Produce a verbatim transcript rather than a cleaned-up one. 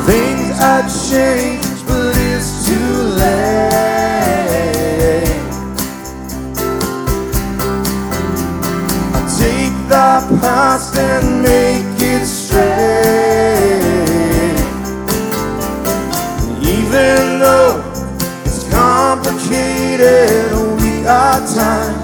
Things are changed, but it's too late. I take the past and make it straight. Even though it's complicated, we got time.